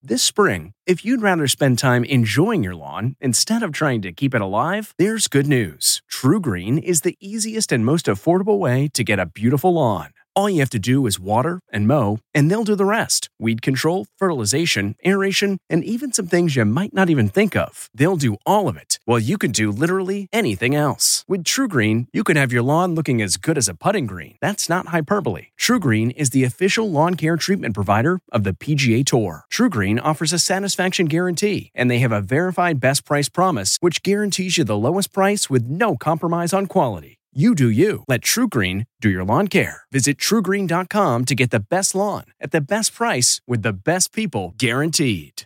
This spring, if you'd rather spend time enjoying your lawn instead of trying to keep it alive, there's good news. TruGreen is the easiest and most affordable way to get a beautiful lawn. All you have to do is water and mow, and they'll do the rest. Weed control, fertilization, aeration, and even some things you might not even think of. They'll do all of it, while you can do literally anything else. With TruGreen, you can have your lawn looking as good as a putting green. That's not hyperbole. TruGreen is the official lawn care treatment provider of the PGA Tour. TruGreen offers a satisfaction guarantee, and they have a verified best price promise, which guarantees you the lowest price with no compromise on quality. You do you. Let TruGreen do your lawn care. Visit TruGreen.com to get the best lawn at the best price with the best people guaranteed.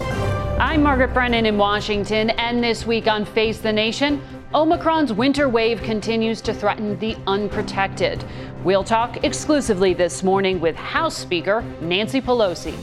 I'm Margaret Brennan in Washington, and this week on Face the Nation, Omicron's winter wave continues to threaten the unprotected. We'll talk exclusively this morning with House Speaker Nancy Pelosi.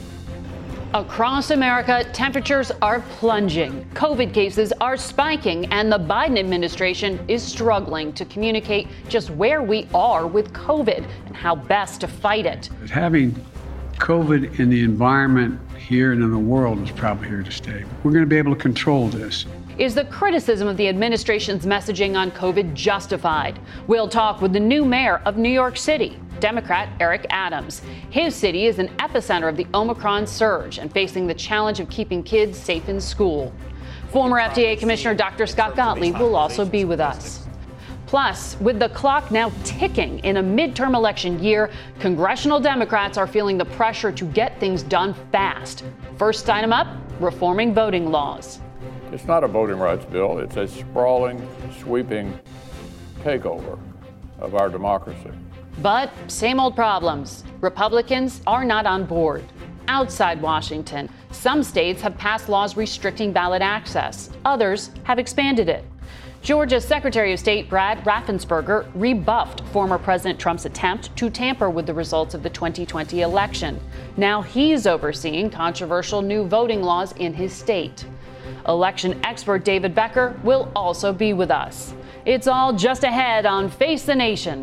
Across America, temperatures are plunging, COVID cases are spiking, and the Biden administration is struggling to communicate just where we are with COVID and how best to fight it. Having COVID in the environment here and in the world is probably here to stay. We're going to be able to control this. Is the criticism of the administration's messaging on COVID justified? We'll talk with the new mayor of New York City, Democrat Eric Adams. His city is an epicenter of the Omicron surge and facing the challenge of keeping kids safe in school. Former FDA Commissioner Dr. Scott Gottlieb will also be with us. Plus, with the clock now ticking in a midterm election year, congressional Democrats are feeling the pressure to get things done fast. First item up, reforming voting laws. It's not a voting rights bill. It's a sprawling, sweeping takeover of our democracy. But same old problems. Republicans are not on board. Outside Washington, some states have passed laws restricting ballot access. Others have expanded it. Georgia's Secretary of State Brad Raffensperger rebuffed former President Trump's attempt to tamper with the results of the 2020 election. Now he's overseeing controversial new voting laws in his state. Election expert David Becker will also be with us. It's all just ahead on Face the Nation.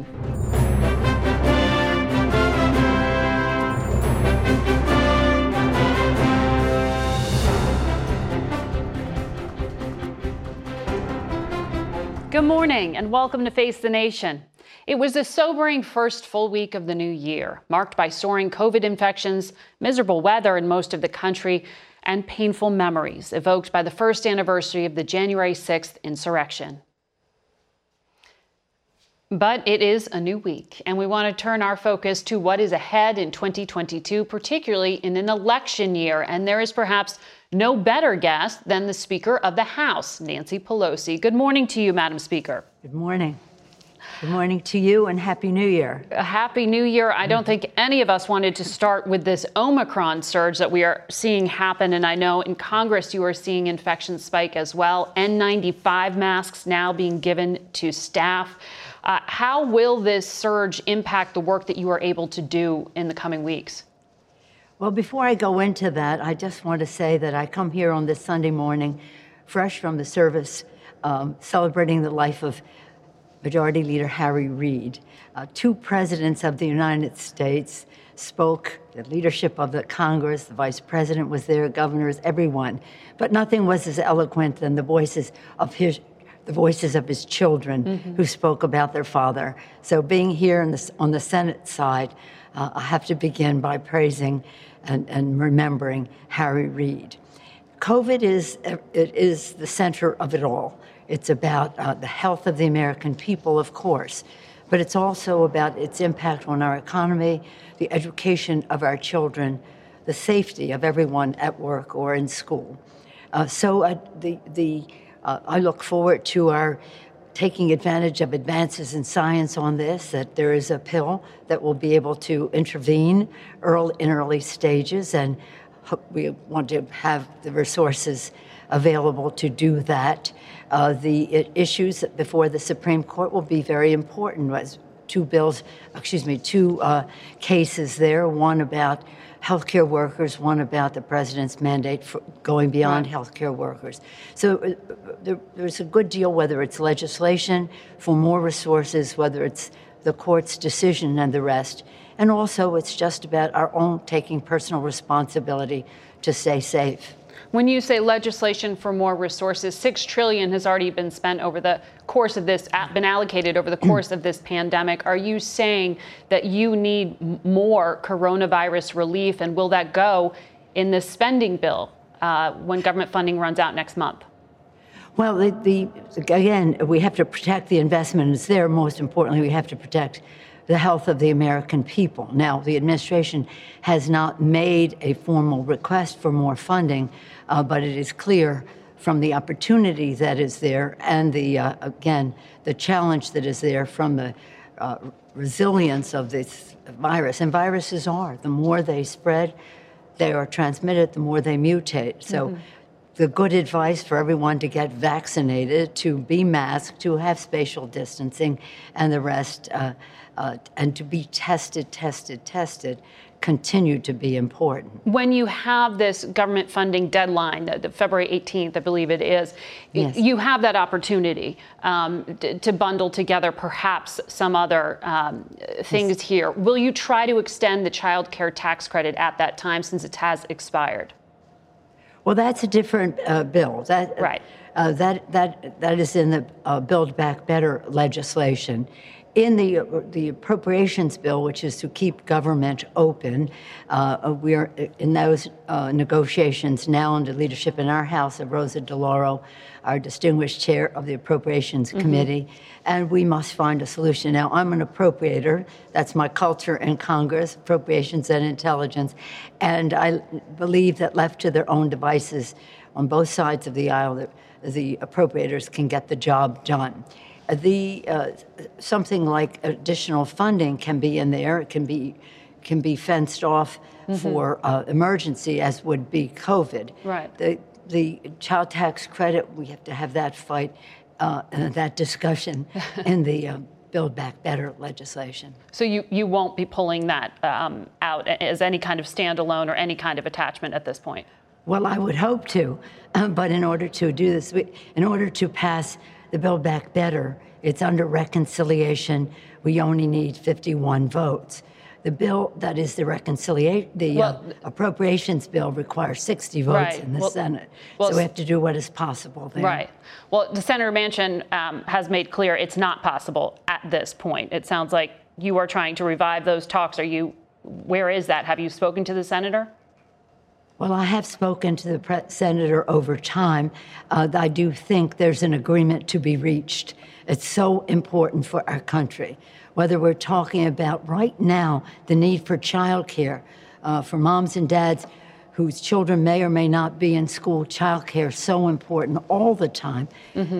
Good morning and welcome to Face the Nation. It was a sobering first full week of the new year, marked by soaring COVID infections, miserable weather in most of the country, and painful memories evoked by the first anniversary of the January 6th insurrection. But it is a new week, and we want to turn our focus to what is ahead in 2022, particularly in an election year. And there is perhaps no better guest than the Speaker of the House, Nancy Pelosi. Good morning to you, Madam Speaker. Good morning. Good morning to you and Happy New Year. A Happy New Year. I don't think any of us wanted to start with this Omicron surge that we are seeing happen. And I know in Congress you are seeing infections spike as well. N95 masks now being given to staff. How will this surge impact the work that you are able to do in the coming weeks? Well, before I go into that, I just want to say that I come here on this Sunday morning, fresh from the service, celebrating the life of Majority Leader Harry Reid. Two presidents of the United States spoke, the leadership of the Congress, the vice president was there, governors, everyone. But nothing was as eloquent than the voices of his children who spoke about their father. So being here on the Senate side, I have to begin by praising and remembering Harry Reid. COVID is the center of it all. It's about the health of the American people, of course, but it's also about its impact on our economy, the education of our children, the safety of everyone at work or in school. I look forward to our taking advantage of advances in science on this, that there is a pill that will be able to intervene in early stages, and we want to have the resources available to do that. The issues before the Supreme Court will be very important. Two cases there, one about healthcare workers, one about the president's mandate for going beyond healthcare workers. So there's a good deal, whether it's legislation for more resources, whether it's the court's decision and the rest. And also it's just about our own taking personal responsibility to stay safe. When you say legislation for more resources, $6 trillion has already been spent over the course of this, been allocated over the course of this pandemic. Are you saying that you need more coronavirus relief, and will that go in this spending bill when government funding runs out next month? Well, again, we have to protect the investment. It's there. Most importantly, we have to protect the health of the American people. Now, the administration has not made a formal request for more funding, but it is clear from the opportunity that is there and again, the challenge that is there from the resilience of this virus. And viruses are, the more they spread, they are transmitted, the more they mutate. So the good advice for everyone to get vaccinated, to be masked, to have spatial distancing, and the rest, and to be tested, continue to be important. When you have this government funding deadline, the February 18th, I believe it is, yes, you have that opportunity to bundle together perhaps some other things here. Will you try to extend the child care tax credit at that time since it has expired? Well, that's a different bill. Right. That is in the Build Back Better legislation. In the appropriations bill, which is to keep government open, we are in those negotiations now under leadership in our House of Rosa DeLauro, our distinguished chair of the Appropriations Committee, and we must find a solution. Now, I'm an appropriator. That's my culture in Congress, appropriations and intelligence, and I believe that left to their own devices on both sides of the aisle, that the appropriators can get the job done. Something like additional funding can be in there. It can be fenced off for emergency, as would be COVID. Right. The child tax credit, we have to have that fight, that discussion in the Build Back Better legislation. So you won't be pulling that out as any kind of standalone or any kind of attachment at this point? Well, I would hope to, but in order to do this, in order to pass the Build Back Better, it's under reconciliation. We only need 51 votes. The bill that is the appropriations bill requires 60 votes in the Senate. So we have to do what is possible there. Right. Well, Senator Manchin has made clear it's not possible at this point. It sounds like you are trying to revive those talks. Where is that? Have you spoken to the senator? Well, I have spoken to the senator over time. I do think there's an agreement to be reached. It's so important for our country. Whether we're talking about right now the need for child care for moms and dads whose children may or may not be in school, child care is so important all the time,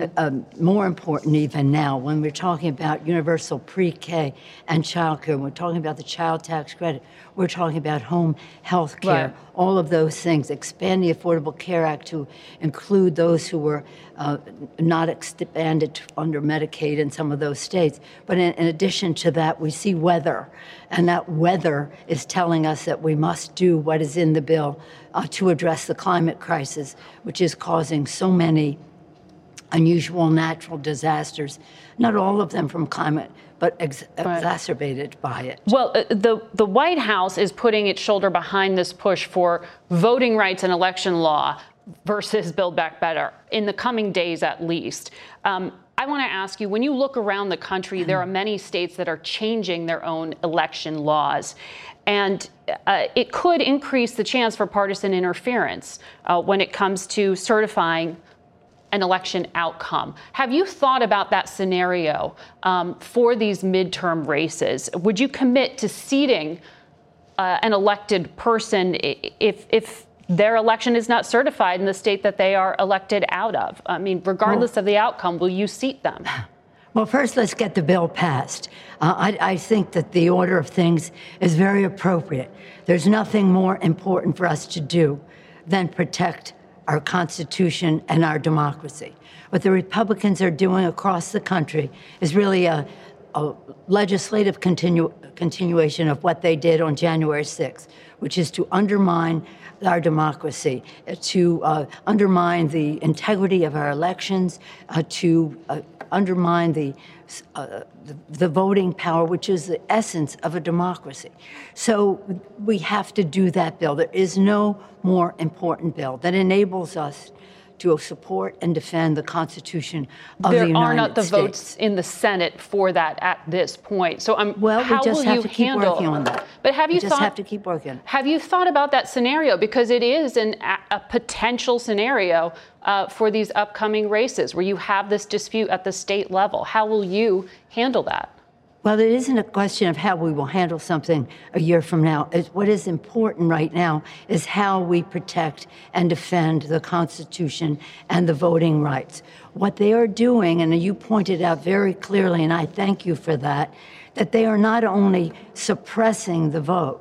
more important even now when we're talking about universal pre-K and child care. We're talking about the child tax credit. We're talking about home health care, all of those things. Expand the Affordable Care Act to include those who were not expanded under Medicaid in some of those states. But in addition to that, we see weather, and that weather is telling us that we must do what is in the bill to address the climate crisis, which is causing so many unusual natural disasters, not all of them from climate, but exacerbated by it. Well, the White House is putting its shoulder behind this push for voting rights and election law versus Build Back Better in the coming days, at least. I want to ask you, when you look around the country, there are many states that are changing their own election laws. And it could increase the chance for partisan interference when it comes to certifying an election outcome. Have you thought about that scenario for these midterm races? Would you commit to seating an elected person if their election is not certified in the state that they are elected out of? I mean, regardless of the outcome, will you seat them? Well, first, let's get the bill passed. I think that the order of things is very appropriate. There's nothing more important for us to do than protect our Constitution and our democracy. What the Republicans are doing across the country is really a legislative continuation of what they did on January 6th, which is to undermine our democracy, to undermine the integrity of our elections, to undermine the voting power, which is the essence of a democracy. So we have to do that bill. There is no more important bill that enables us to support and defend the Constitution of the United States. There are not the votes in the Senate for that at this point. So we just have to keep working on that. But have you have to keep working. Have you thought about that scenario? Because it is a potential scenario for these upcoming races where you have this dispute at the state level. How will you handle that? Well, it isn't a question of how we will handle something a year from now. What is important right now is how we protect and defend the Constitution and the voting rights. What they are doing, and you pointed out very clearly, and I thank you for that they are not only suppressing the vote,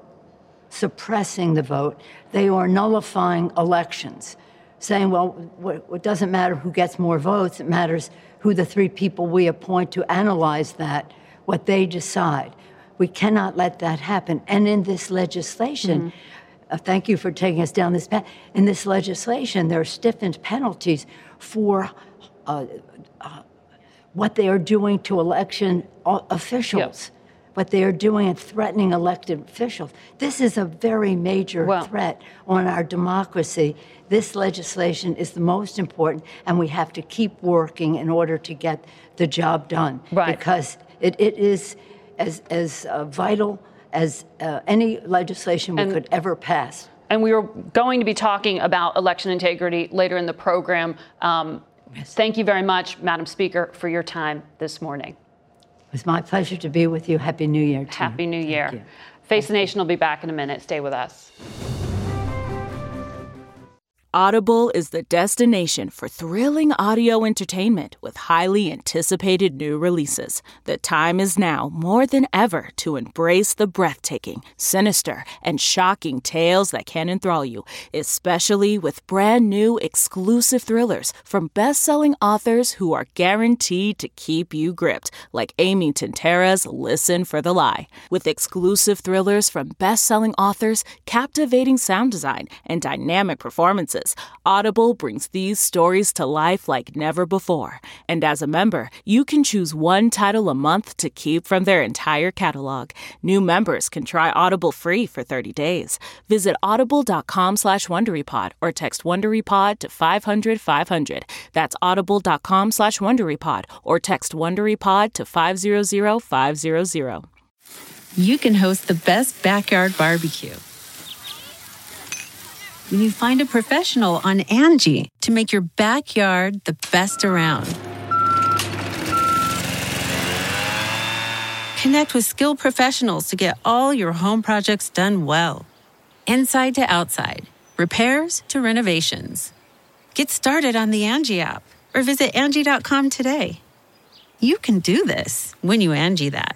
they are nullifying elections, saying, well, it doesn't matter who gets more votes, it matters who the three people we appoint to analyze that, what they decide. We cannot let that happen. And in this legislation, thank you for taking us down this path. In this legislation, there are stiffened penalties for what they are doing to election officials, what they are doing and threatening elected officials. This is a very major threat on our democracy. This legislation is the most important, and we have to keep working in order to get the job done. Right. Because it is as vital as any legislation we could ever pass. And we are going to be talking about election integrity later in the program. Thank you very much, Madam Speaker, for your time this morning. It was my pleasure to be with you. Happy New Year to you. Happy New Year. Face the Nation will be back in a minute. Stay with us. Audible is the destination for thrilling audio entertainment with highly anticipated new releases. The time is now more than ever to embrace the breathtaking, sinister, and shocking tales that can enthrall you, especially with brand new exclusive thrillers from best-selling authors who are guaranteed to keep you gripped, like Amy Tintera's Listen for the Lie. With exclusive thrillers from best-selling authors, captivating sound design, and dynamic performances, Audible brings these stories to life like never before. And as a member, you can choose one title a month to keep from their entire catalog. New members can try Audible free for 30 days. Visit audible.com/WonderyPod or text WonderyPod to 500-500. That's audible.com/WonderyPod or text WonderyPod to 500-500. You can host the best backyard barbecue when you find a professional on Angie to make your backyard the best around. Connect with skilled professionals to get all your home projects done well. Inside to outside, repairs to renovations. Get started on the Angie app or visit Angie.com today. You can do this when you Angie that.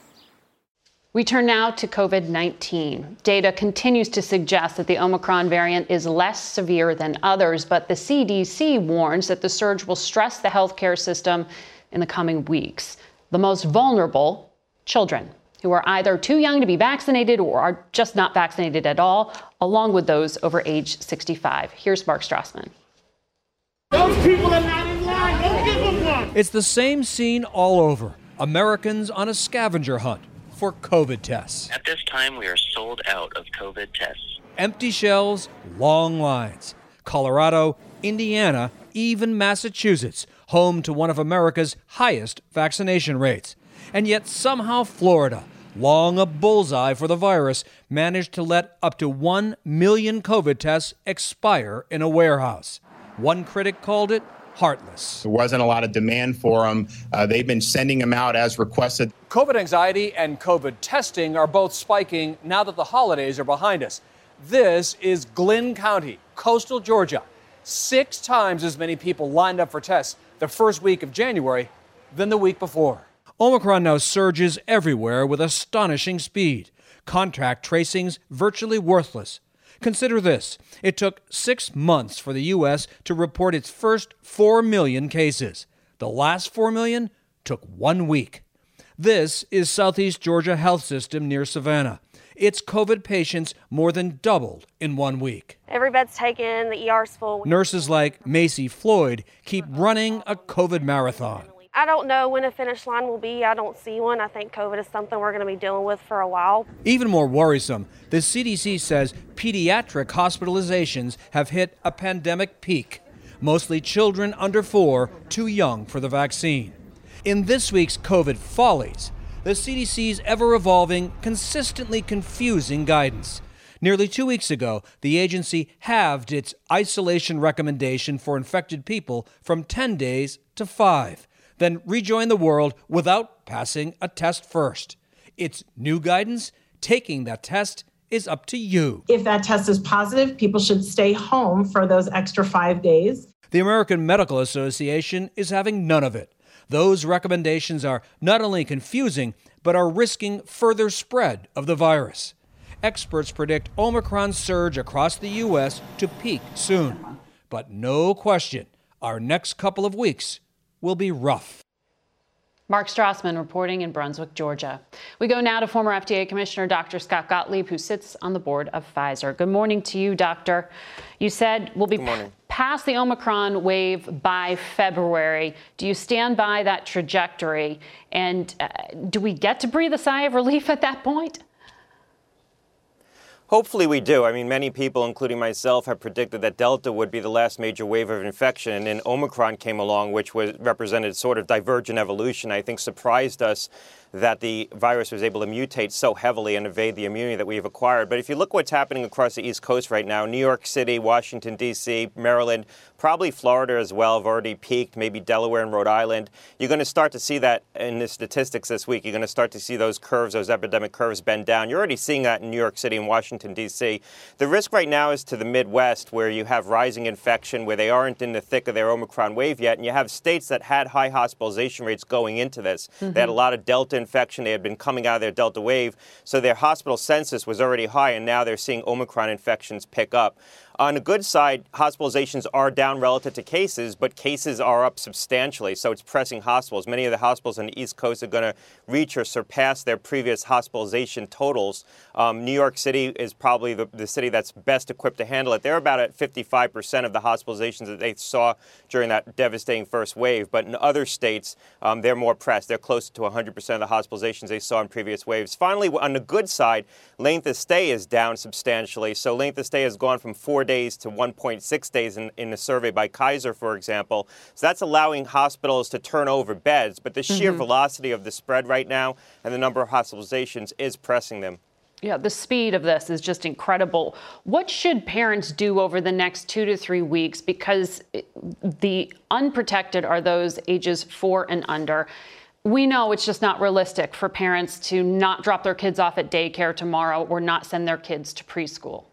We turn now to COVID-19. Data continues to suggest that the Omicron variant is less severe than others, but the CDC warns that the surge will stress the healthcare system in the coming weeks. The most vulnerable, children, who are either too young to be vaccinated or are just not vaccinated at all, along with those over age 65. Here's Mark Strassman. Those people are not in line. Don't give them one. It's the same scene all over. Americans on a scavenger hunt for COVID tests. At this time, we are sold out of COVID tests. Empty shelves, long lines. Colorado, Indiana, even Massachusetts, home to one of America's highest vaccination rates. And yet somehow Florida, long a bullseye for the virus, managed to let up to 1 million COVID tests expire in a warehouse. One critic called it heartless. There wasn't a lot of demand for them. They've been sending them out as requested. COVID anxiety and COVID testing are both spiking now that the holidays are behind us. This is Glynn County, coastal Georgia. 6 times as many people lined up for tests the first week of January than the week before. Omicron now surges everywhere with astonishing speed. Contact tracing's virtually worthless. Consider this. It took 6 months for the U.S. to report its first 4 million cases. The last 4 million took 1 week. This is Southeast Georgia Health System near Savannah. Its COVID patients more than doubled in 1 week. Every bed's taken, the ER's full. Nurses like Macy Floyd keep running a COVID marathon. I don't know when a finish line will be. I don't see one. I think COVID is something we're going to be dealing with for a while. Even more worrisome, the CDC says pediatric hospitalizations have hit a pandemic peak. Mostly children under 4, too young for the vaccine. In this week's COVID Follies, the CDC's ever-evolving, consistently confusing guidance. Nearly 2 weeks ago, the agency halved its isolation recommendation for infected people from 10 days to 5, then rejoined the world without passing a test first. Its new guidance: taking that test is up to you. If that test is positive, people should stay home for those extra 5 days. The American Medical Association is having none of it. Those recommendations are not only confusing, but are risking further spread of the virus. Experts predict Omicron's surge across the U.S. to peak soon. But no question, our next couple of weeks will be rough. Mark Strassman reporting in Brunswick, Georgia. We go now to former FDA Commissioner Dr. Scott Gottlieb, who sits on the board of Pfizer. Good morning to you, Doctor. You said we'll be past the Omicron wave by February. Do you stand by that trajectory? And do we get to breathe a sigh of relief at that point? Hopefully we do. I mean, many people, including myself, have predicted that Delta would be the last major wave of infection, and then Omicron came along, which represented sort of divergent evolution. I think surprised us that the virus was able to mutate so heavily and evade the immunity that we've acquired. But if you look what's happening across the East Coast right now, New York City, Washington, D.C., Maryland, probably Florida as well have already peaked, maybe Delaware and Rhode Island. You're going to start to see that in the statistics this week. You're going to start to see those curves, those epidemic curves bend down. You're already seeing that in New York City and Washington, D.C. The risk right now is to the Midwest, where you have rising infection, where they aren't in the thick of their Omicron wave yet, and you have states that had high hospitalization rates going into this. Mm-hmm. They had a lot of Delta infection. They had been coming out of their Delta wave, so their hospital census was already high, and now they're seeing Omicron infections pick up. On the good side, hospitalizations are down relative to cases, but cases are up substantially, so it's pressing hospitals. Many of the hospitals on the East Coast are going to reach or surpass their previous hospitalization totals. New York City is probably the city that's best equipped to handle it. They're about at 55% of the hospitalizations that they saw during that devastating first wave, but in other states, they're more pressed. They're closer to 100% of the hospitalizations they saw in previous waves. Finally, on the good side, length of stay is down substantially, so length of stay has gone from 4 days to 1.6 days in a survey by Kaiser, for example. So that's allowing hospitals to turn over beds, but the sheer velocity of the spread right now and the number of hospitalizations is pressing them. Yeah, the speed of this is just incredible. What should parents do over the next 2 to 3 weeks? Because the unprotected are those ages 4 and under. We know it's just not realistic for parents to not drop their kids off at daycare tomorrow or not send their kids to preschool.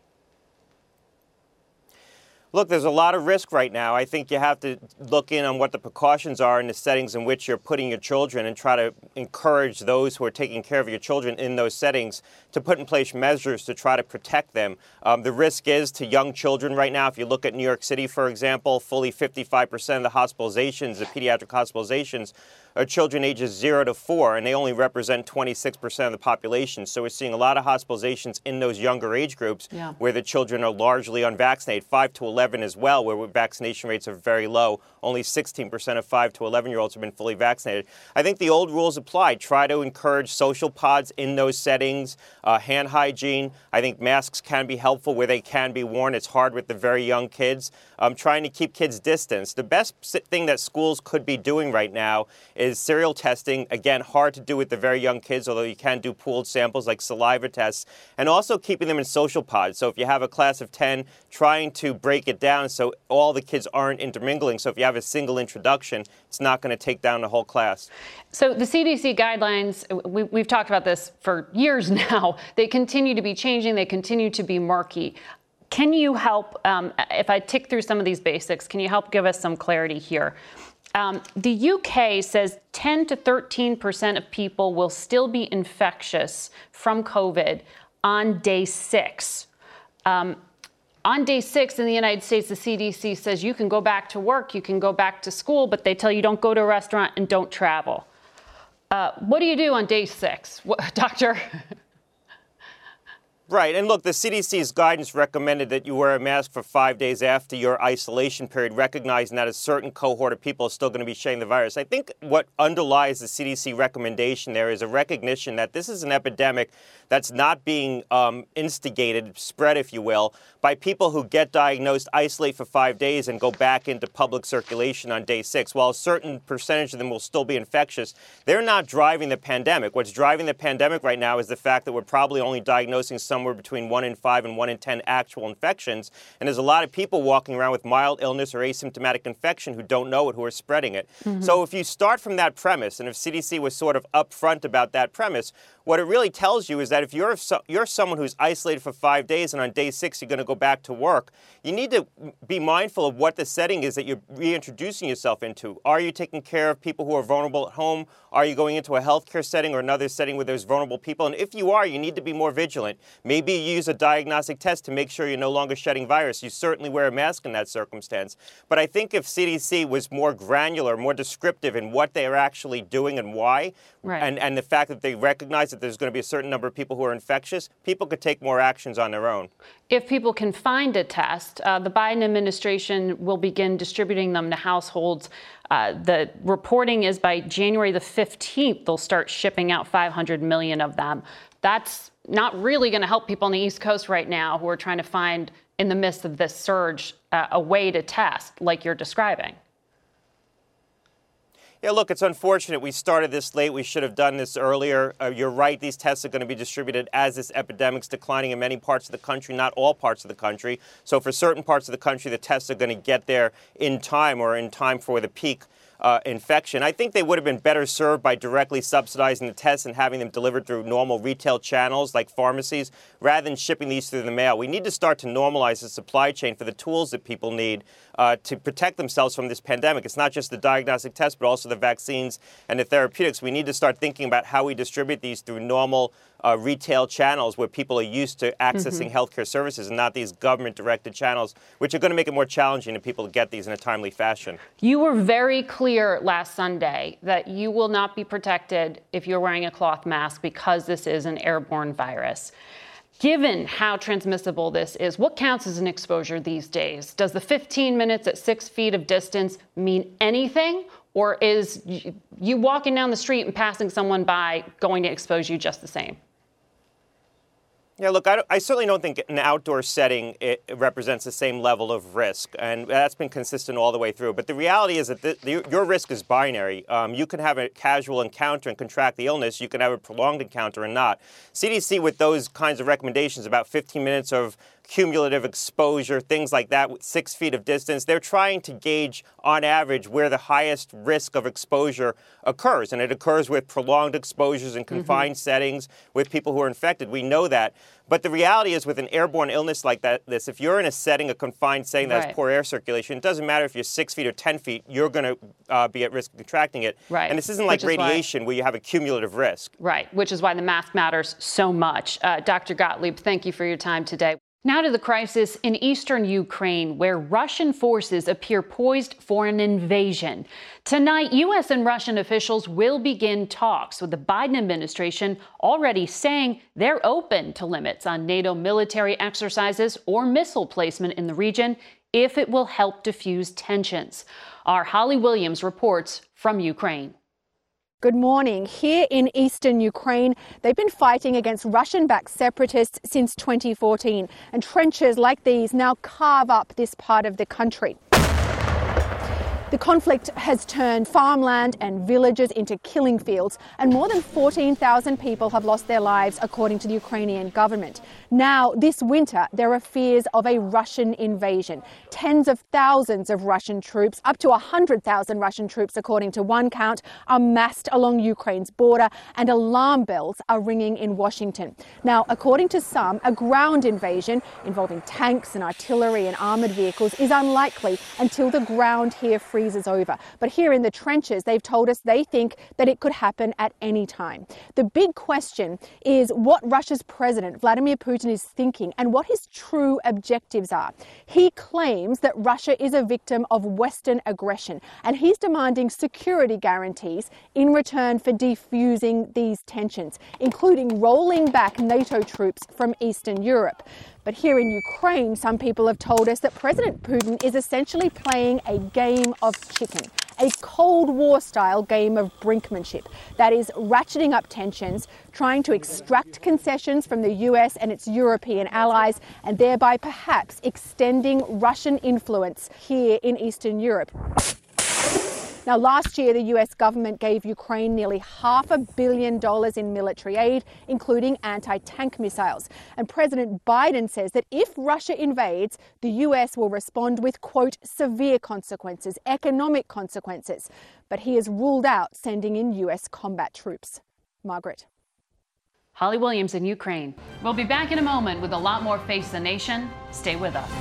Look, there's a lot of risk right now. I think you have to look in on what the precautions are in the settings in which you're putting your children and try to encourage those who are taking care of your children in those settings to put in place measures to try to protect them. The risk is to young children right now. If you look at New York City, for example, fully 55% of the hospitalizations, the pediatric hospitalizations, are children ages 0 to 4, and they only represent 26% of the population. So we're seeing a lot of hospitalizations in those younger age groups where the children are largely unvaccinated, 5 to 11 as well, where vaccination rates are very low. Only 16% of 5 to 11-year-olds have been fully vaccinated. I think the old rules apply. Try to encourage social pods in those settings, hand hygiene. I think masks can be helpful where they can be worn. It's hard with the very young kids. Trying to keep kids distance. The best thing that schools could be doing right now is serial testing. Again, hard to do with the very young kids, although you can do pooled samples like saliva tests, and also keeping them in social pods. So if you have a class of 10, trying to break it down so all the kids aren't intermingling. So if you have a single introduction, it's not going to take down the whole class. So the CDC guidelines, we've talked about this for years now. They continue to be changing. They continue to be murky. Can you help, if I tick through some of these basics, can you help give us some clarity here? The UK says 10 to 13% of people will still be infectious from COVID on day 6. On day 6 in the United States, the CDC says you can go back to work, you can go back to school, but they tell you don't go to a restaurant and don't travel. What do you do on day 6, doctor? Right. And look, the CDC's guidance recommended that you wear a mask for 5 days after your isolation period, recognizing that a certain cohort of people is still going to be shedding the virus. I think what underlies the CDC recommendation there is a recognition that this is an epidemic that's not being instigated, spread, if you will, by people who get diagnosed, isolate for 5 days, and go back into public circulation on day 6. While a certain percentage of them will still be infectious, they're not driving the pandemic. What's driving the pandemic right now is the fact that we're probably only diagnosing somewhere between 1 in 5 and 1 in 10 actual infections. And there's a lot of people walking around with mild illness or asymptomatic infection who don't know it, who are spreading it. Mm-hmm. So if you start from that premise, and if CDC was sort of upfront about that premise, what it really tells you is that if you're someone who's isolated for 5 days and on day 6 you're going to go back to work, you need to be mindful of what the setting is that you're reintroducing yourself into. Are you taking care of people who are vulnerable at home? Are you going into a healthcare setting or another setting where there's vulnerable people? And if you are, you need to be more vigilant. Maybe you use a diagnostic test to make sure you're no longer shedding virus. You certainly wear a mask in that circumstance. But I think if CDC was more granular, more descriptive in what they are actually doing and why, right, and the fact that they recognize that there's going to be a certain number of people who are infectious, people could take more actions on their own. If people can find a test, the Biden administration will begin distributing them to households. The reporting is by January the 15th, they'll start shipping out 500 million of them. That's not really going to help people on the East Coast right now who are trying to find, in the midst of this surge, a way to test like you're describing. Yeah, look, it's unfortunate. We started this late. We should have done this earlier. You're right. These tests are going to be distributed as this epidemic's declining in many parts of the country, not all parts of the country. So for certain parts of the country, the tests are going to get there in time or in time for the peak infection. I think they would have been better served by directly subsidizing the tests and having them delivered through normal retail channels like pharmacies rather than shipping these through the mail. We need to start to normalize the supply chain for the tools that people need to protect themselves from this pandemic. It's not just the diagnostic tests, but also the vaccines and the therapeutics. We need to start thinking about how we distribute these through normal retail channels where people are used to accessing healthcare services and not these government-directed channels, which are going to make it more challenging for people to get these in a timely fashion. You were very clear last Sunday that you will not be protected if you're wearing a cloth mask because this is an airborne virus. Given how transmissible this is, what counts as an exposure these days? Does the 15 minutes at 6 feet of distance mean anything? Or is you walking down the street and passing someone by going to expose you just the same? Yeah, look, I certainly don't think an outdoor setting it represents the same level of risk, and that's been consistent all the way through. But the reality is that your risk is binary. You can have a casual encounter and contract the illness. You can have a prolonged encounter and not. CDC, with those kinds of recommendations, about 15 minutes of cumulative exposure, things like that, with 6 feet of distance, they're trying to gauge, on average, where the highest risk of exposure occurs. And it occurs with prolonged exposures in confined settings, with people who are infected. We know that. But the reality is, with an airborne illness like this, if you're in a setting, a confined setting that has poor air circulation, it doesn't matter if you're 6 feet or 10 feet, you're going to be at risk of contracting it. Right. And this isn't like radiation where you have a cumulative risk. Right, which is why the mask matters so much. Dr. Gottlieb, thank you for your time today. Now to the crisis in eastern Ukraine, where Russian forces appear poised for an invasion. Tonight, U.S. and Russian officials will begin talks, with the Biden administration already saying they're open to limits on NATO military exercises or missile placement in the region if it will help diffuse tensions. Our Holly Williams reports from Ukraine. Good morning. Here in eastern Ukraine, they've been fighting against Russian-backed separatists since 2014, and trenches like these now carve up this part of the country. The conflict has turned farmland and villages into killing fields, and more than 14,000 people have lost their lives, according to the Ukrainian government. Now, this winter, there are fears of a Russian invasion. Tens of thousands of Russian troops, up to 100,000 Russian troops, according to one count, are massed along Ukraine's border, and alarm bells are ringing in Washington. Now, according to some, a ground invasion involving tanks and artillery and armoured vehicles is unlikely until the ground here freezes freezes over. But here in the trenches, they've told us they think that it could happen at any time. The big question is what Russia's president, Vladimir Putin, is thinking and what his true objectives are. He claims that Russia is a victim of Western aggression, and he's demanding security guarantees in return for defusing these tensions, including rolling back NATO troops from Eastern Europe. But here in Ukraine, some people have told us that President Putin is essentially playing a game of chicken, a Cold War-style game of brinkmanship that is ratcheting up tensions, trying to extract concessions from the US and its European allies, and thereby perhaps extending Russian influence here in Eastern Europe. Now, last year, the US government gave Ukraine nearly $500 million in military aid, including anti-tank missiles. And President Biden says that if Russia invades, the US will respond with, quote, severe consequences, economic consequences. But he has ruled out sending in US combat troops. Margaret. Holly Williams in Ukraine. We'll be back in a moment with a lot more Face the Nation. Stay with us.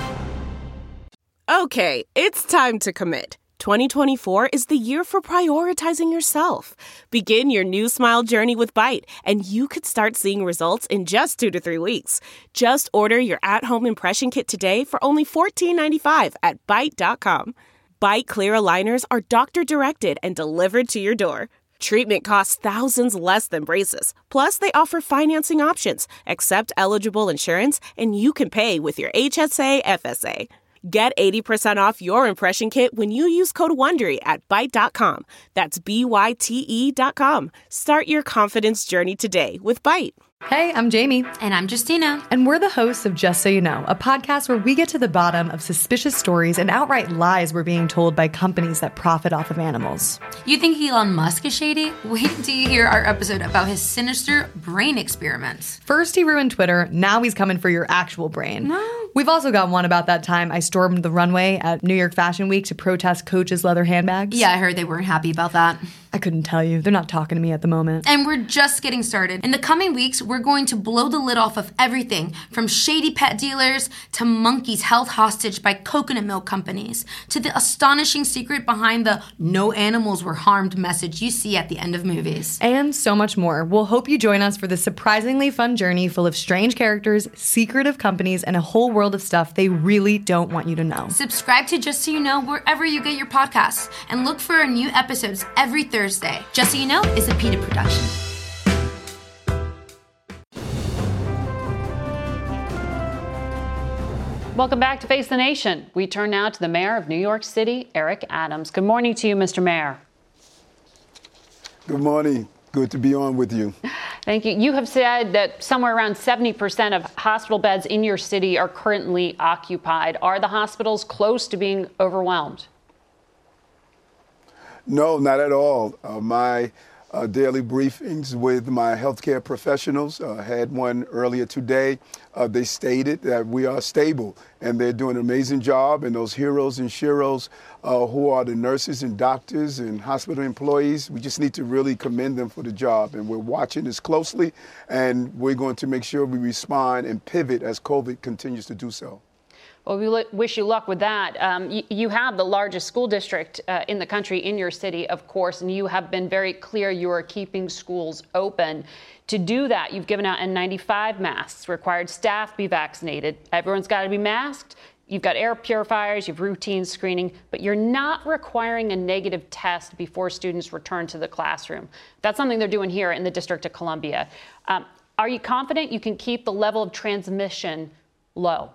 Okay, it's time to commit. 2024 is the year for prioritizing yourself. Begin your new smile journey with Byte, and you could start seeing results in just 2 to 3 weeks. Just order your at-home impression kit today for only $14.95 at Byte.com. Byte clear aligners are doctor-directed and delivered to your door. Treatment costs thousands less than braces. Plus, they offer financing options, accept eligible insurance, and you can pay with your HSA FSA. Get 80% off your impression kit when you use code WONDERY at Byte.com. That's BYTE.com. Start your confidence journey today with Byte. Hey, I'm Jamie. And I'm Justina. And we're the hosts of Just So You Know, a podcast where we get to the bottom of suspicious stories and outright lies we're being told by companies that profit off of animals. You think Elon Musk is shady? Wait till you hear our episode about his sinister brain experiments. First he ruined Twitter, now he's coming for your actual brain. No. We've also got one about that time I stormed the runway at New York Fashion Week to protest Coach's leather handbags. Yeah, I heard they weren't happy about that. I couldn't tell you. They're not talking to me at the moment. And we're just getting started. In the coming weeks, we're going to blow the lid off of everything from shady pet dealers to monkeys held hostage by coconut milk companies to the astonishing secret behind the no animals were harmed message you see at the end of movies. And so much more. We'll hope you join us for this surprisingly fun journey full of strange characters, secretive companies, and a whole world of stuff they really don't want you to know. Subscribe to Just So You Know wherever you get your podcasts and look for our new episodes every Thursday. Just So You Know is a PETA production. Welcome back to Face the Nation. We turn now to the mayor of New York City, Eric Adams. Good morning to you, Mr. Mayor. Good morning. Good to be on with you. Thank you. You have said that somewhere around 70% of hospital beds in your city are currently occupied. Are the hospitals close to being overwhelmed? No, not at all. My daily briefings with my healthcare professionals, had one earlier today. They stated that we are stable and they're doing an amazing job. And those heroes and sheroes who are the nurses and doctors and hospital employees, we just need to really commend them for the job. And we're watching this closely, and we're going to make sure we respond and pivot as COVID continues to do so. Well, we wish you luck with that. You have the largest school district in the country in your city, of course, and you have been very clear you are keeping schools open. To do that, you've given out N95 masks, required staff be vaccinated. Everyone's got to be masked. You've got air purifiers, you've routine screening, but you're not requiring a negative test before students return to the classroom. That's something they're doing here in the District of Columbia. Are you confident you can keep the level of transmission low?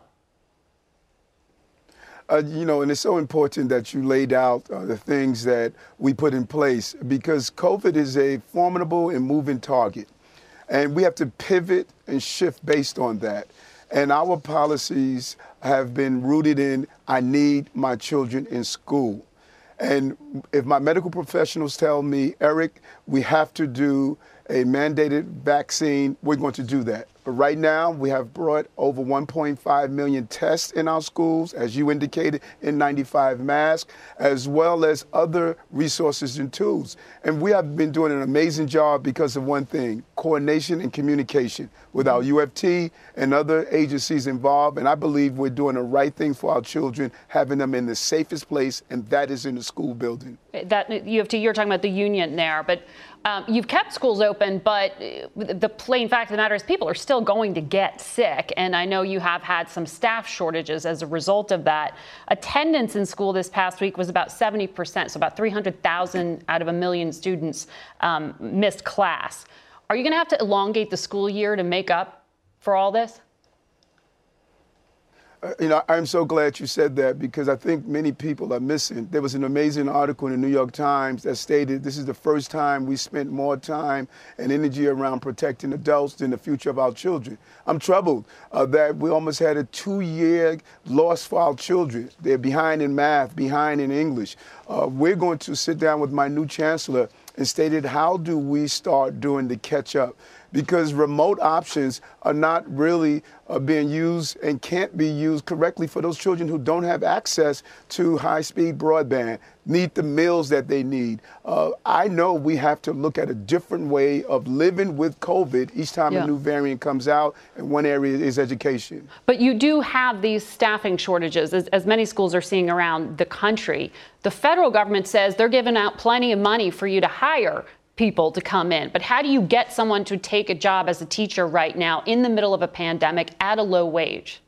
And it's so important that you laid out the things that we put in place, because COVID is a formidable and moving target. And we have to pivot and shift based on that. And our policies have been rooted in, I need my children in school. And if my medical professionals tell me, Eric, we have to do a mandated vaccine, we're going to do that. But right now, we have brought over 1.5 million tests in our schools, as you indicated, N95 masks, as well as other resources and tools. And we have been doing an amazing job because of one thing, coordination and communication with our UFT and other agencies involved. And I believe we're doing the right thing for our children, having them in the safest place, and that is in the school building. That UFT, you're talking about the union there, but you've kept schools open, but the plain fact of the matter is people are still going to get sick. And I know you have had some staff shortages as a result of that. Attendance in school this past week was about 70%, so about 300,000 out of 1 million students missed class. Are you going to have to elongate the school year to make up for all this? I'm so glad you said that because I think many people are missing. There was an amazing article in the New York Times that stated this is the first time we spent more time and energy around protecting adults than the future of our children. I'm troubled that we almost had a 2-year loss for our children. They're behind in math, behind in English. We're going to sit down with my new chancellor and stated how do we start doing the catch up? Because remote options are not really being used and can't be used correctly for those children who don't have access to high-speed broadband, need the meals that they need. I know we have to look at a different way of living with COVID each time a new variant comes out, and one area is education. But you do have these staffing shortages, as many schools are seeing around the country. The federal government says they're giving out plenty of money for you to hire people to come in. But how do you get someone to take a job as a teacher right now in the middle of a pandemic at a low wage?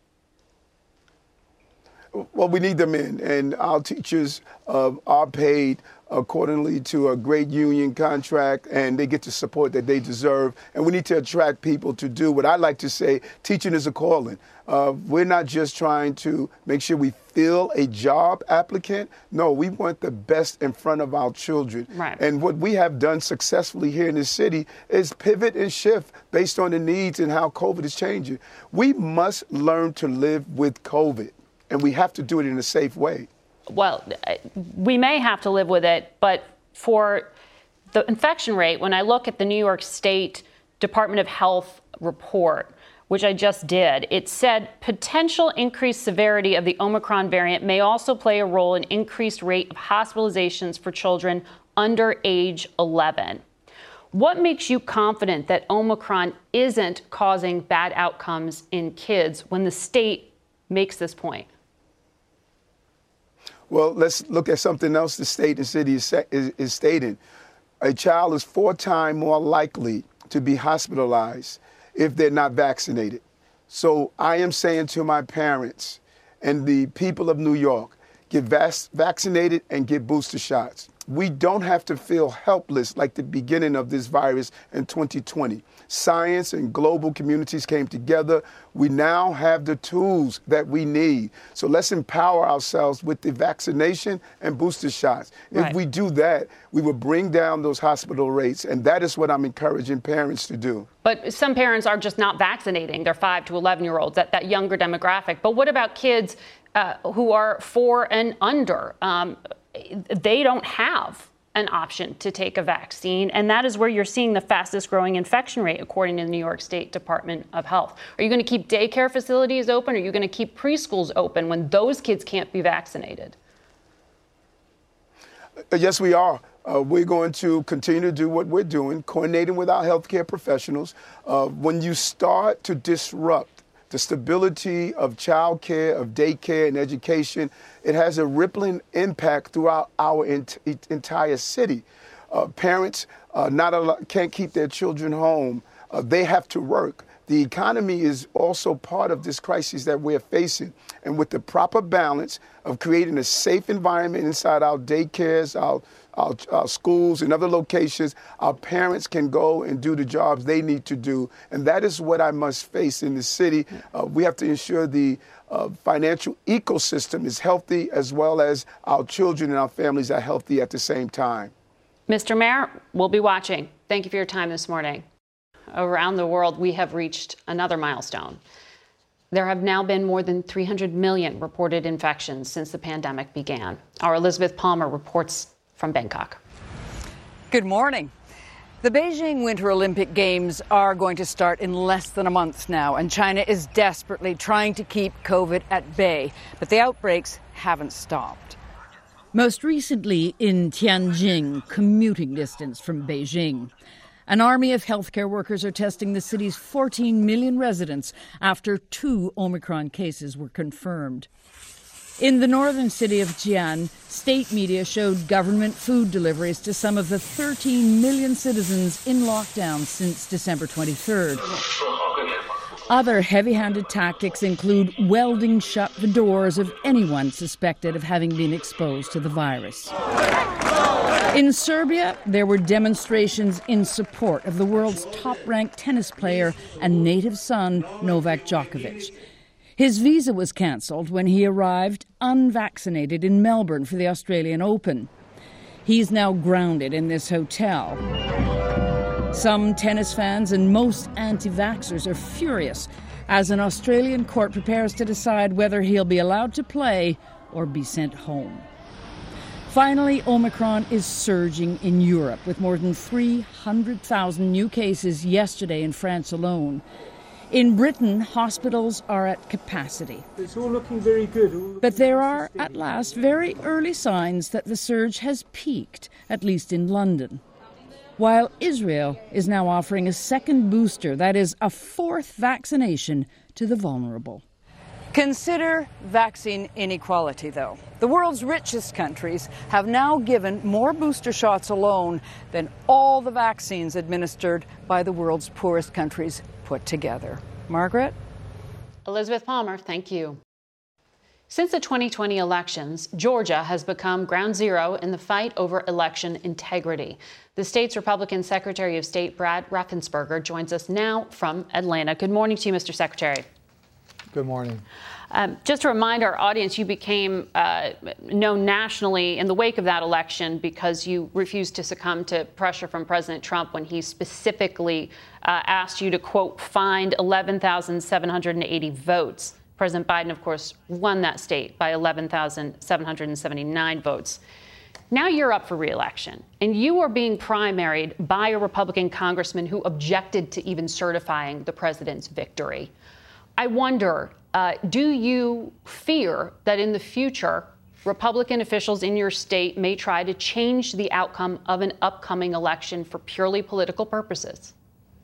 Well, we need them in, and our teachers are paid accordingly to a great union contract, and they get the support that they deserve. And we need to attract people to do what I like to say, teaching is a calling. We're not just trying to make sure we fill a job applicant. No, we want the best in front of our children. Right. And what we have done successfully here in this city is pivot and shift based on the needs and how COVID is changing. We must learn to live with COVID, and we have to do it in a safe way. Well, we may have to live with it, but for the infection rate, when I look at the New York State Department of Health report, which I just did, it said potential increased severity of the Omicron variant may also play a role in increased rate of hospitalizations for children under age 11. What makes you confident that Omicron isn't causing bad outcomes in kids when the state makes this point? Well, let's look at something else the state and city is stating. A child is 4 times more likely to be hospitalized if they're not vaccinated. So I am saying to my parents and the people of New York, get vaccinated and get booster shots. We don't have to feel helpless like the beginning of this virus in 2020. Science and global communities came together. We now have the tools that we need. So let's empower ourselves with the vaccination and booster shots. Right. If we do that, we will bring down those hospital rates. And that is what I'm encouraging parents to do. But some parents are just not vaccinating their 5 to 11-year-olds, that younger demographic. But what about kids who are 4 and under? They don't have an option to take a vaccine, and that is where you're seeing the fastest growing infection rate, according to the New York State Department of Health. Are you going to keep daycare facilities open? Or are you going to keep preschools open when those kids can't be vaccinated? Yes, we are. We're going to continue to do what we're doing, coordinating with our healthcare professionals. When you start to disrupt the stability of childcare, of daycare, and education, it has a rippling impact throughout our entire city. Parents can't keep their children home. They have to work. The economy is also part of this crisis that we're facing. And with the proper balance of creating a safe environment inside our daycares, our schools and other locations, our parents can go and do the jobs they need to do. And that is what I must face in the city. We have to ensure the financial ecosystem is healthy, as well as our children and our families are healthy at the same time. Mr. Mayor, we'll be watching. Thank you for your time this morning. Around the world, we have reached another milestone. There have now been more than 300 million reported infections since the pandemic began. Our Elizabeth Palmer reports from Bangkok. Good morning. The Beijing Winter Olympic Games are going to start in less than a month now, and China is desperately trying to keep COVID at bay, but the outbreaks haven't stopped. Most recently in Tianjin, commuting distance from Beijing. An army of healthcare workers are testing the city's 14 million residents after 2 Omicron cases were confirmed. In the northern city of Jian, state media showed government food deliveries to some of the 13 million citizens in lockdown since December 23rd. Other heavy-handed tactics include welding shut the doors of anyone suspected of having been exposed to the virus. In Serbia, there were demonstrations in support of the world's top-ranked tennis player and native son, Novak Djokovic. His visa was cancelled when he arrived unvaccinated in Melbourne for the Australian Open. He's now grounded in this hotel. Some tennis fans and most anti-vaxxers are furious as an Australian court prepares to decide whether he'll be allowed to play or be sent home. Finally, Omicron is surging in Europe with more than 300,000 new cases yesterday in France alone. In Britain, hospitals are at capacity. It's all looking very good. But there are, at last, very early signs that the surge has peaked, at least in London. While Israel is now offering a second booster, that is, a 4th vaccination, to the vulnerable. Consider vaccine inequality, though. The world's richest countries have now given more booster shots alone than all the vaccines administered by the world's poorest countries put together. Margaret? Elizabeth Palmer, thank you. Since the 2020 elections, Georgia has become ground zero in the fight over election integrity. The state's Republican Secretary of State, Brad Raffensperger, joins us now from Atlanta. Good morning to you, Mr. Secretary. Good morning. Just to remind our audience, you became known nationally in the wake of that election because you refused to succumb to pressure from President Trump when he specifically asked you to, quote, find 11,780 votes. President Biden, of course, won that state by 11,779 votes. Now you're up for re-election, and you are being primaried by a Republican congressman who objected to even certifying the president's victory. I wonder, do you fear that in the future, Republican officials in your state may try to change the outcome of an upcoming election for purely political purposes?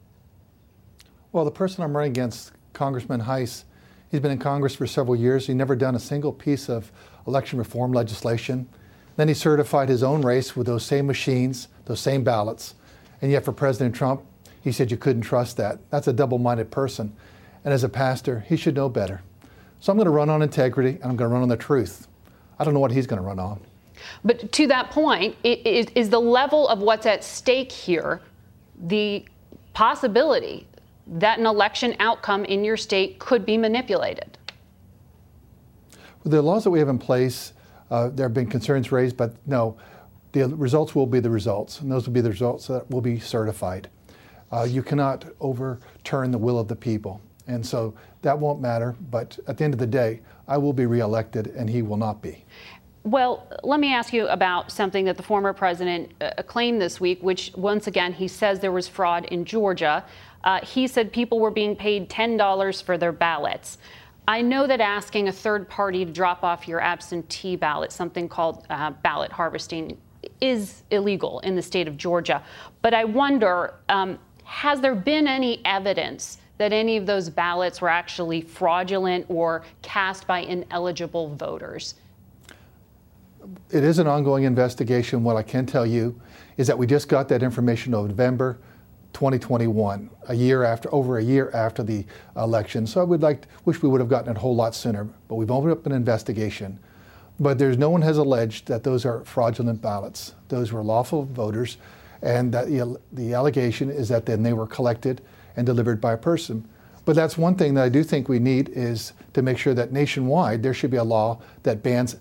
Well, the person I'm running against, Congressman Heiss, he's been in Congress for several years. He's never done a single piece of election reform legislation. Then he certified his own race with those same machines, those same ballots. And yet for President Trump, he said you couldn't trust that. That's a double-minded person. And as a pastor, he should know better. So I'm going to run on integrity, and I'm going to run on the truth. I don't know what he's going to run on. But to that point, is the level of what's at stake here the possibility that an election outcome in your state could be manipulated? With the laws that we have in place, there have been concerns raised, but no, the results will be the results, and those will be the results that will be certified. You cannot overturn the will of the people. And so that won't matter. But at the end of the day, I will be reelected and he will not be. Well, let me ask you about something that the former president claimed this week, which once again, he says there was fraud in Georgia. He said people were being paid $10 for their ballots. I know that asking a third party to drop off your absentee ballot, something called ballot harvesting, is illegal in the state of Georgia. But I wonder, has there been any evidence that any of those ballots were actually fraudulent or cast by ineligible voters? It is an ongoing investigation. What I can tell you is that we just got that information in November 2021, over a year after the election. So I wish we would have gotten it a whole lot sooner, but we've opened up an investigation. But no one has alleged that those are fraudulent ballots. Those were lawful voters, and that the allegation is that then they were collected and delivered by a person. But that's one thing that I do think we need, is to make sure that nationwide there should be a law that bans,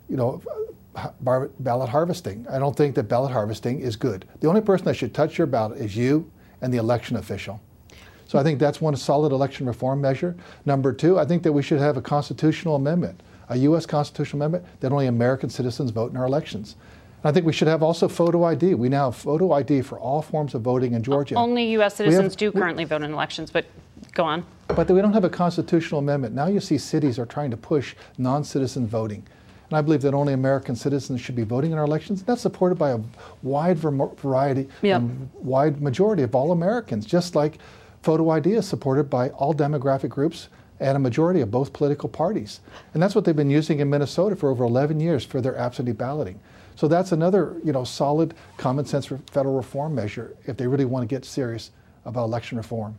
ballot harvesting. I don't think that ballot harvesting is good. The only person that should touch your ballot is you and the election official. So I think that's one solid election reform measure. Number two, I think that we should have a constitutional amendment, a U.S. constitutional amendment that only American citizens vote in our elections. And I think we should have also photo ID. We now have photo ID for all forms of voting in Georgia. Only U.S. citizens do currently vote in elections, but go on. But we don't have a constitutional amendment. Now you see cities are trying to push non-citizen voting. And I believe that only American citizens should be voting in our elections. And that's supported by a wide variety, wide majority of all Americans, just like photo ID is supported by all demographic groups and a majority of both political parties. And that's what they've been using in Minnesota for over 11 years for their absentee balloting. So that's another, solid common sense federal reform measure if they really want to get serious about election reform.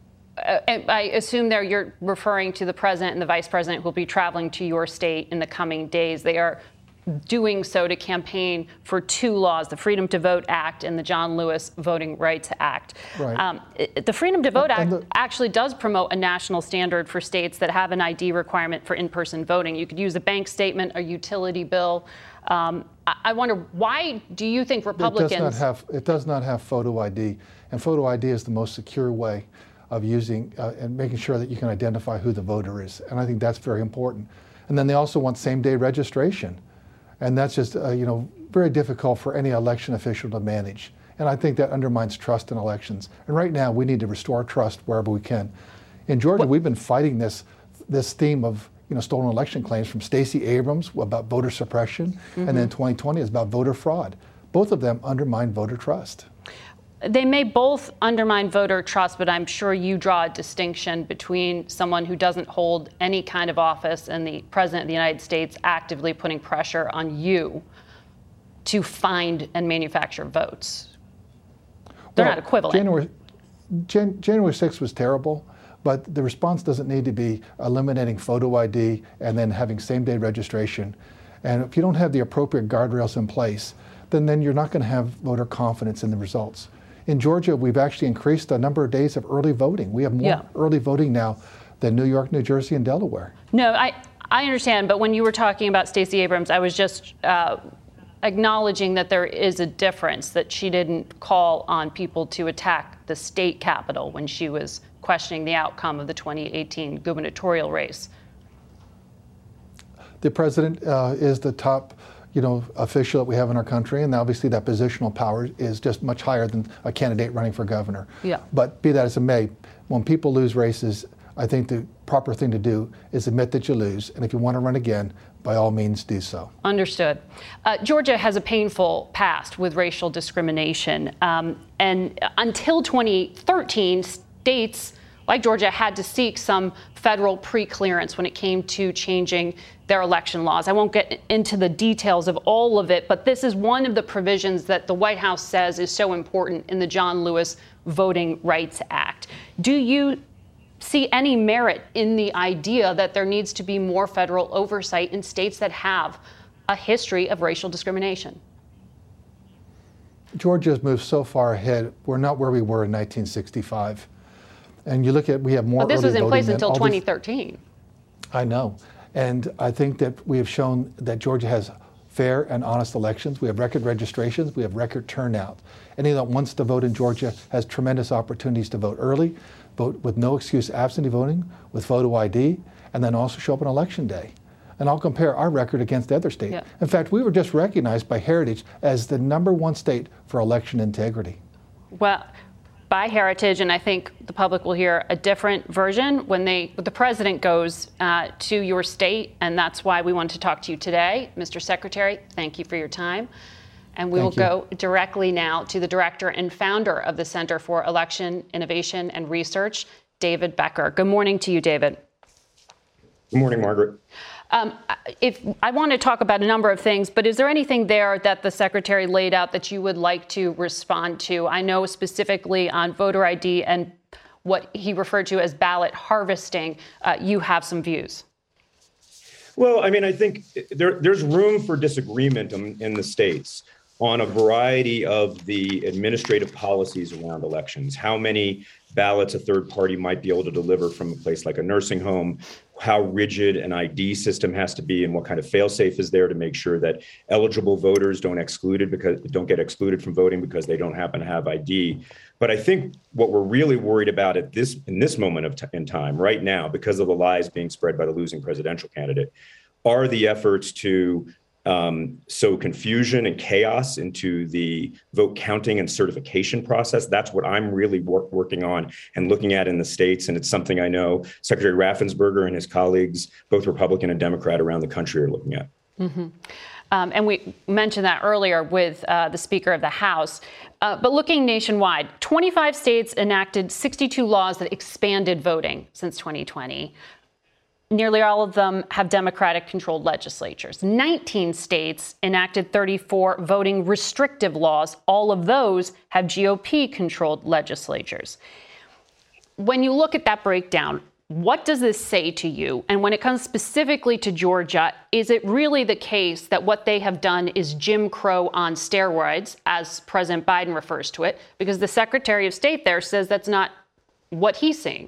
I assume there you're referring to the president and the vice president who will be traveling to your state in the coming days. They are doing so to campaign for two laws, the Freedom to Vote Act and the John Lewis Voting Rights Act. Right. The Freedom to Vote Act actually does promote a national standard for states that have an ID requirement for in-person voting. You could use a bank statement, a utility bill. I wonder, why do you think Republicans... It does not have photo ID, and photo ID is the most secure way of using and making sure that you can identify who the voter is. And I think that's very important. And then they also want same-day registration. And that's just, very difficult for any election official to manage. And I think that undermines trust in elections. And right now, we need to restore trust wherever we can. In Georgia, we've been fighting this theme of stolen election claims from Stacey Abrams about voter suppression, and then 2020 is about voter fraud. Both of them undermine voter trust. They may both undermine voter trust, but I'm sure you draw a distinction between someone who doesn't hold any kind of office and the president of the United States actively putting pressure on you to find and manufacture votes. They're not equivalent. January 6th was terrible, but the response doesn't need to be eliminating photo ID and then having same-day registration. And if you don't have the appropriate guardrails in place, then you're not going to have voter confidence in the results. In Georgia, we've actually increased the number of days of early voting. We have more early voting now than New York, New Jersey, and Delaware. No, I understand, but when you were talking about Stacey Abrams, I was just acknowledging that there is a difference, that she didn't call on people to attack the state capitol when she was questioning the outcome of the 2018 gubernatorial race. The president is the top official that we have in our country, and obviously that positional power is just much higher than a candidate running for governor. Yeah. But be that as it may, when people lose races, I think the proper thing to do is admit that you lose, and if you want to run again, by all means do so. Understood. Georgia has a painful past with racial discrimination, and until 2013, states like Georgia had to seek some federal pre-clearance when it came to changing their election laws. I won't get into the details of all of it, but this is one of the provisions that the White House says is so important in the John Lewis Voting Rights Act. Do you see any merit in the idea that there needs to be more federal oversight in states that have a history of racial discrimination? Georgia has moved so far ahead. We're not where we were in 1965. And you look at, we have more early voting. But this was in place until 2013. I know. And I think that we have shown that Georgia has fair and honest elections. We have record registrations. We have record turnout. Anyone that wants to vote in Georgia has tremendous opportunities to vote early, vote with no excuse absentee voting, with photo ID, and then also show up on election day. And I'll compare our record against the other state. Yeah. In fact, we were just recognized by Heritage as the #1 state for election integrity. Well, by Heritage, and I think the public will hear a different version when the president goes to your state, and that's why we wanted to talk to you today. Mr. Secretary, thank you for your time. And we will go directly now to the director and founder of the Center for Election Innovation and Research, David Becker. Good morning to you, David. Good morning, Margaret. If I want to talk about a number of things, but is there anything there that the secretary laid out that you would like to respond to? I know specifically on voter ID and what he referred to as ballot harvesting, you have some views. Well, I mean, I think there's room for disagreement in the states on a variety of the administrative policies around elections. How many ballots a third party might be able to deliver from a place like a nursing home, how rigid an ID system has to be, and what kind of fail-safe is there to make sure that eligible voters don't get excluded from voting because they don't happen to have ID. But I think what we're really worried about in this moment in time right now, because of the lies being spread by the losing presidential candidate, are the efforts to sow confusion and chaos into the vote counting and certification process. That's what I'm really working on and looking at in the states. And it's something I know Secretary Raffensperger and his colleagues, both Republican and Democrat around the country, are looking at. Mm-hmm. And we mentioned that earlier with the Speaker of the House. But looking nationwide, 25 states enacted 62 laws that expanded voting since 2020. Nearly all of them have Democratic-controlled legislatures. 19 states enacted 34 voting restrictive laws. All of those have GOP-controlled legislatures. When you look at that breakdown, what does this say to you? And when it comes specifically to Georgia, is it really the case that what they have done is Jim Crow on steroids, as President Biden refers to it? Because the Secretary of State there says that's not what he's seeing.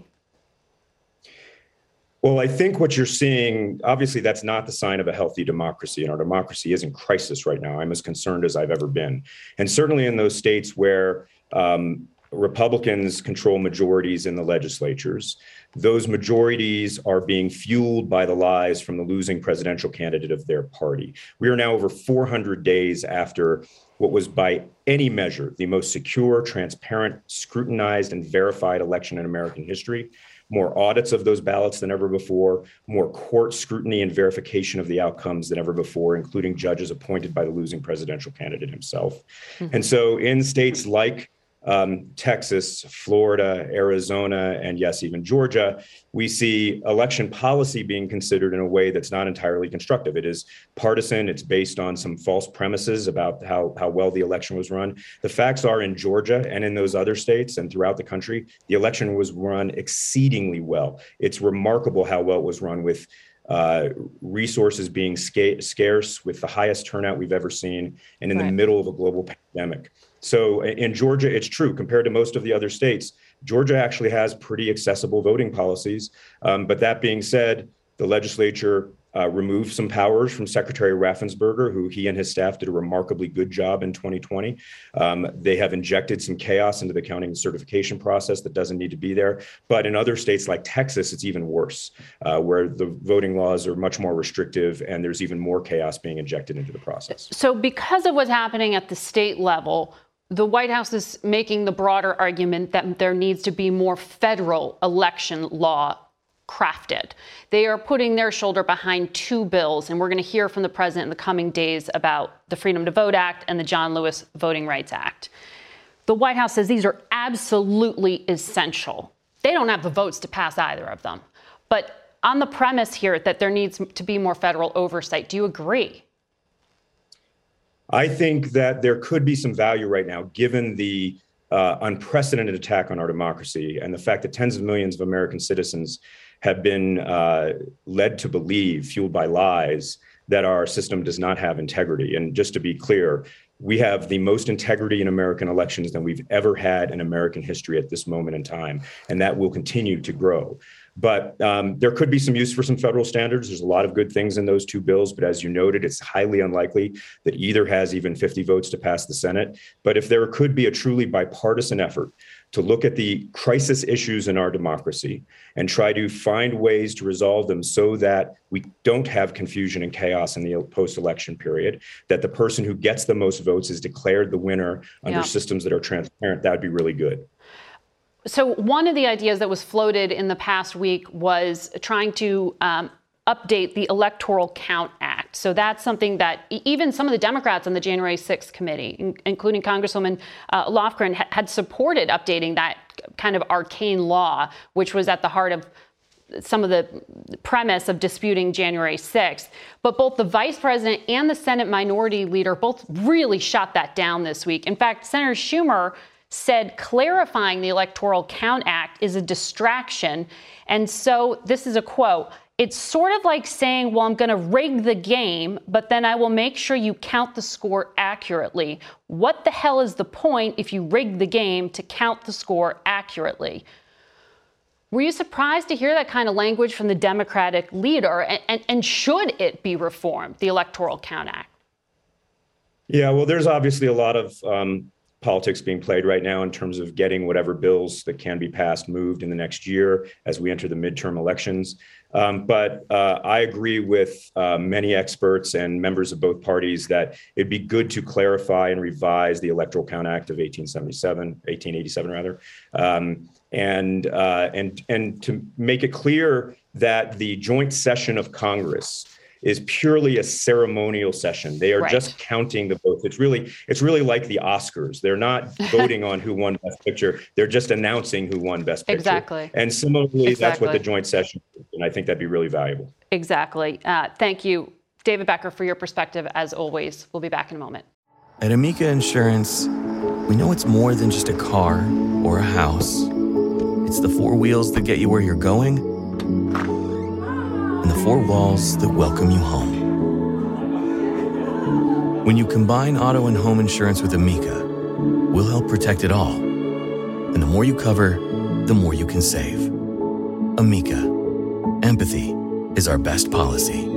Well, I think what you're seeing, obviously, that's not the sign of a healthy democracy. And our democracy is in crisis right now. I'm as concerned as I've ever been. And certainly in those states where Republicans control majorities in the legislatures, those majorities are being fueled by the lies from the losing presidential candidate of their party. We are now over 400 days after what was by any measure the most secure, transparent, scrutinized, and verified election in American history. More audits of those ballots than ever before, more court scrutiny and verification of the outcomes than ever before, including judges appointed by the losing presidential candidate himself. Mm-hmm. And so in states like Texas, Florida, Arizona, and yes, even Georgia, we see election policy being considered in a way that's not entirely constructive. It is partisan. It's based on some false premises about how well the election was run. The facts are in Georgia and in those other states and throughout the country, the election was run exceedingly well. It's remarkable how well it was run, with resources being scarce, with the highest turnout we've ever seen, and in the middle of a global pandemic. So in Georgia, it's true. Compared to most of the other states, Georgia actually has pretty accessible voting policies. But that being said, the legislature removed some powers from Secretary Raffensperger, who he and his staff did a remarkably good job in 2020. They have injected some chaos into the counting and certification process that doesn't need to be there. But in other states like Texas, it's even worse, where the voting laws are much more restrictive and there's even more chaos being injected into the process. So because of what's happening at the state level, the White House is making the broader argument that there needs to be more federal election law crafted. They are putting their shoulder behind two bills, and we're going to hear from the president in the coming days about the Freedom to Vote Act and the John Lewis Voting Rights Act. The White House says these are absolutely essential. They don't have the votes to pass either of them. But on the premise here that there needs to be more federal oversight, do you agree? I think that there could be some value right now, given the unprecedented attack on our democracy and the fact that tens of millions of American citizens have been led to believe, fueled by lies, that our system does not have integrity. And just to be clear, we have the most integrity in American elections than we've ever had in American history at this moment in time, and that will continue to grow. But there could be some use for some federal standards. There's a lot of good things in those two bills, but as you noted, it's highly unlikely that either has even 50 votes to pass the Senate. But if there could be a truly bipartisan effort to look at the crisis issues in our democracy and try to find ways to resolve them so that we don't have confusion and chaos in the post-election period, that the person who gets the most votes is declared the winner under systems that are transparent, that would be really good. So one of the ideas that was floated in the past week was trying to update the Electoral Count Act. So that's something that even some of the Democrats on the January 6th committee, including Congresswoman Lofgren, had supported updating that kind of arcane law, which was at the heart of some of the premise of disputing January 6th. But both the vice president and the Senate minority leader both really shot that down this week. In fact, Senator Schumer said clarifying the Electoral Count Act is a distraction. And so this is a quote. It's sort of like saying, well, I'm going to rig the game, but then I will make sure you count the score accurately. What the hell is the point if you rig the game to count the score accurately? Were you surprised to hear that kind of language from the Democratic leader? And should it be reformed, the Electoral Count Act? Yeah, well, there's obviously a lot of politics being played right now in terms of getting whatever bills that can be passed moved in the next year as we enter the midterm elections. But I agree with many experts and members of both parties that it'd be good to clarify and revise the Electoral Count Act of 1887 rather, and to make it clear that the joint session of Congress is purely a ceremonial session. They are just counting the votes. It's really like the Oscars. They're not voting on who won Best Picture. They're just announcing who won Best Picture. Exactly. And similarly, that's what the joint session is, and I think that'd be really valuable. Exactly. Thank you, David Becker, for your perspective, as always. We'll be back in a moment. At Amica Insurance, we know it's more than just a car or a house. It's the four wheels that get you where you're going and the four walls that welcome you home. When you combine auto and home insurance with Amica, we'll help protect it all. And the more you cover, the more you can save. Amica. Empathy is our best policy.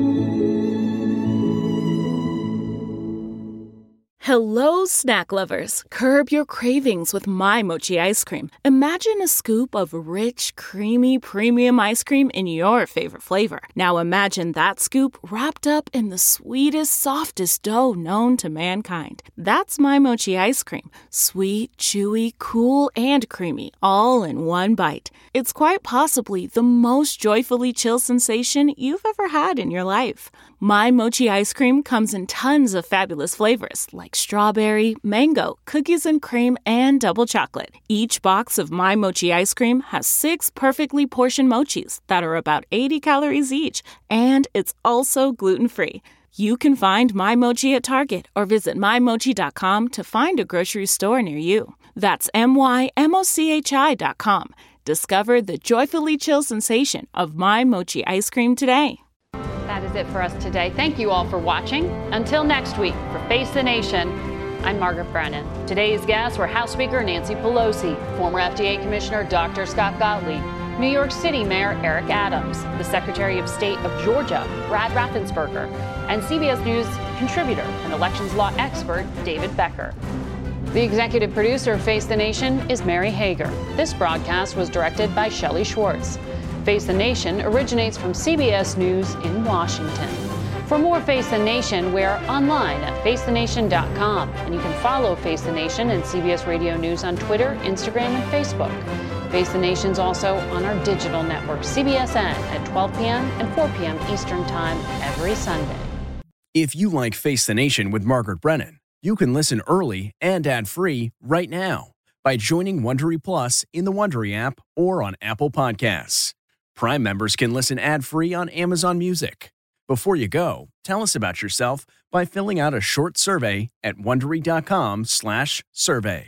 Hello, snack lovers. Curb your cravings with My Mochi ice cream. Imagine a scoop of rich, creamy, premium ice cream in your favorite flavor. Now imagine that scoop wrapped up in the sweetest, softest dough known to mankind. That's My Mochi ice cream. Sweet, chewy, cool, and creamy, all in one bite. It's quite possibly the most joyfully chill sensation you've ever had in your life. My Mochi ice cream comes in tons of fabulous flavors like strawberry, mango, cookies and cream, and double chocolate. Each box of My Mochi ice cream has 6 perfectly portioned mochis that are about 80 calories each, and it's also gluten-free. You can find My Mochi at Target or visit mymochi.com to find a grocery store near you. That's mymochi.com. Discover the joyfully chill sensation of My Mochi ice cream today. That is it for us today. Thank you all for watching. Until next week, for Face the Nation, I'm Margaret Brennan. Today's guests were House Speaker Nancy Pelosi, former FDA Commissioner Dr. Scott Gottlieb, New York City Mayor Eric Adams, the Secretary of State of Georgia, Brad Raffensperger, and CBS News contributor and elections law expert David Becker. The executive producer of Face the Nation is Mary Hager. This broadcast was directed by Shelley Schwartz. Face the Nation originates from CBS News in Washington. For more Face the Nation, we're online at facethenation.com, and you can follow Face the Nation and CBS Radio News on Twitter, Instagram, and Facebook. Face the Nation's also on our digital network, CBSN, at 12 p.m. and 4 p.m. Eastern Time every Sunday. If you like Face the Nation with Margaret Brennan, you can listen early and ad-free right now by joining Wondery Plus in the Wondery app or on Apple Podcasts. Prime members can listen ad-free on Amazon Music. Before you go, tell us about yourself by filling out a short survey at Wondery.com/survey.